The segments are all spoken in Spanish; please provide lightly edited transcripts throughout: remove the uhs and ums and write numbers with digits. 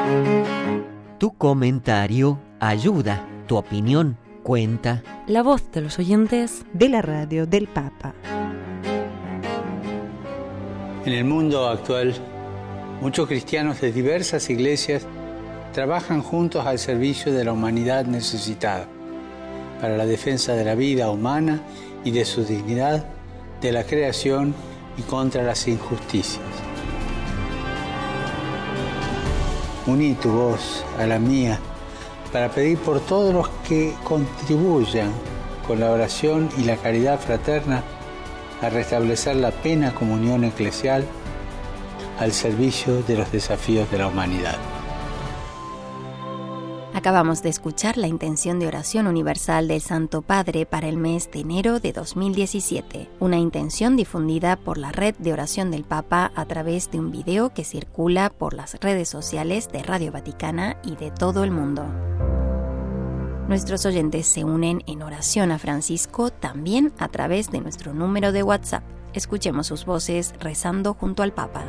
Tu comentario ayuda, tu opinión cuenta. La voz de los oyentes de la radio del Papa. En el mundo actual, muchos cristianos de diversas iglesias trabajan juntos al servicio de la humanidad necesitada, para la defensa de la vida humana y de su dignidad, de la creación y contra las injusticias. Uní tu voz a la mía para pedir por todos los que contribuyan con la oración y la caridad fraterna a restablecer la plena comunión eclesial al servicio de los desafíos de la humanidad. Acabamos de escuchar la intención de oración universal del Santo Padre para el mes de enero de 2017, una intención difundida por la Red de Oración del Papa a través de un video que circula por las redes sociales de Radio Vaticana y de todo el mundo. Nuestros oyentes se unen en oración a Francisco también a través de nuestro número de WhatsApp. Escuchemos sus voces rezando junto al Papa.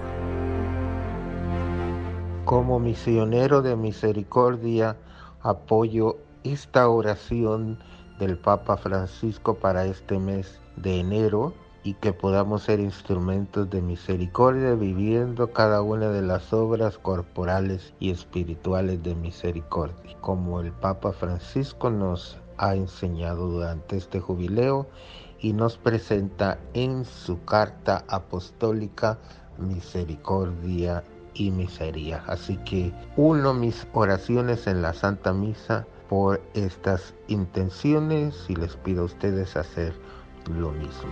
Como misionero de misericordia, apoyo esta oración del Papa Francisco para este mes de enero y que podamos ser instrumentos de misericordia viviendo cada una de las obras corporales y espirituales de misericordia, como el Papa Francisco nos ha enseñado durante este jubileo y nos presenta en su carta apostólica Misericordia y Miseria. Así que uno mis oraciones en la Santa Misa por estas intenciones y les pido a ustedes hacer lo mismo.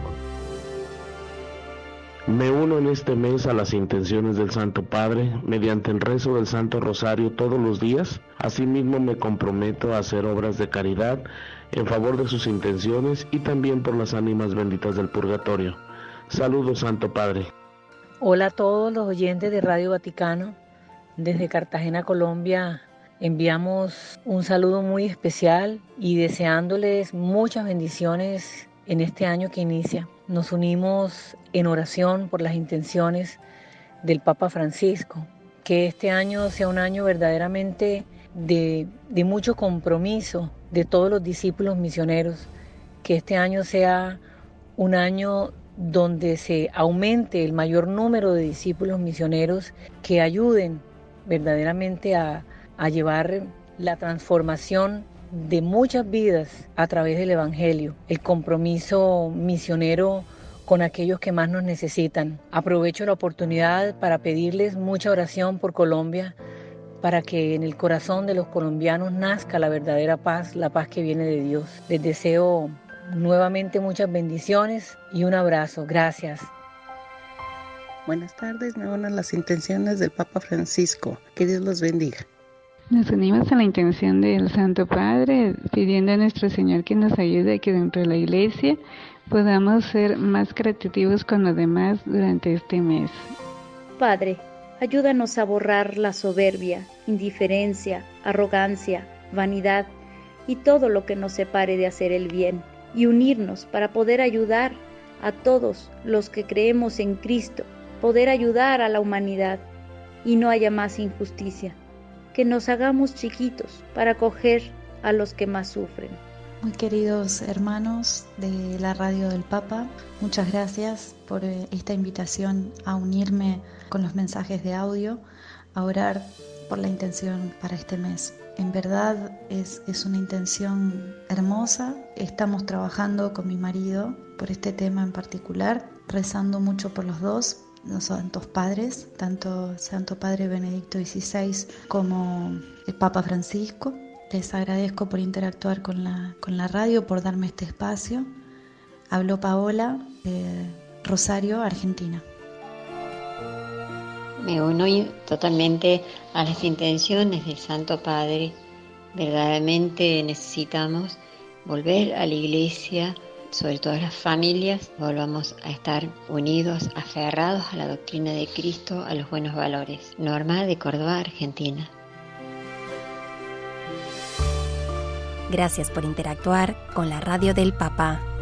Me uno en este mes a las intenciones del Santo Padre mediante el rezo del Santo Rosario todos los días. Asimismo me comprometo a hacer obras de caridad en favor de sus intenciones y también por las ánimas benditas del purgatorio. Saludos, Santo Padre. Hola a todos los oyentes de Radio Vaticano. Desde Cartagena, Colombia, enviamos un saludo muy especial y deseándoles muchas bendiciones en este año que inicia. Nos unimos en oración por las intenciones del Papa Francisco. Que este año sea un año verdaderamente de mucho compromiso de todos los discípulos misioneros. Que este año sea un año donde se aumente el mayor número de discípulos misioneros que ayuden verdaderamente a llevar la transformación de muchas vidas a través del Evangelio, el compromiso misionero con aquellos que más nos necesitan. Aprovecho la oportunidad para pedirles mucha oración por Colombia, para que en el corazón de los colombianos nazca la verdadera paz, la paz que viene de Dios. Les deseo nuevamente muchas bendiciones y un abrazo. Gracias. Buenas tardes, me uno a las intenciones del Papa Francisco. Que Dios los bendiga. Nos unimos a la intención del Santo Padre, pidiendo a nuestro Señor que nos ayude a que dentro de la Iglesia podamos ser más caritativos con los demás durante este mes. Padre, ayúdanos a borrar la soberbia, indiferencia, arrogancia, vanidad y todo lo que nos separe de hacer el bien, y unirnos para poder ayudar a todos los que creemos en Cristo, poder ayudar a la humanidad y no haya más injusticia. Que nos hagamos chiquitos para acoger a los que más sufren. Muy queridos hermanos de la Radio del Papa, muchas gracias por esta invitación a unirme con los mensajes de audio, a orar por la intención para este mes. En verdad es una intención hermosa. Estamos trabajando con mi marido por este tema en particular, rezando mucho por los dos, los santos padres, tanto el Santo Padre Benedicto XVI como el Papa Francisco. Les agradezco por interactuar con la radio, por darme este espacio. Habló Paola de Rosario, Argentina. Me uno totalmente a las intenciones del Santo Padre. Verdaderamente necesitamos volver a la Iglesia, sobre todo las familias, volvamos a estar unidos, aferrados a la doctrina de Cristo, a los buenos valores. Norma de Córdoba, Argentina. Gracias por interactuar con la Radio del Papa.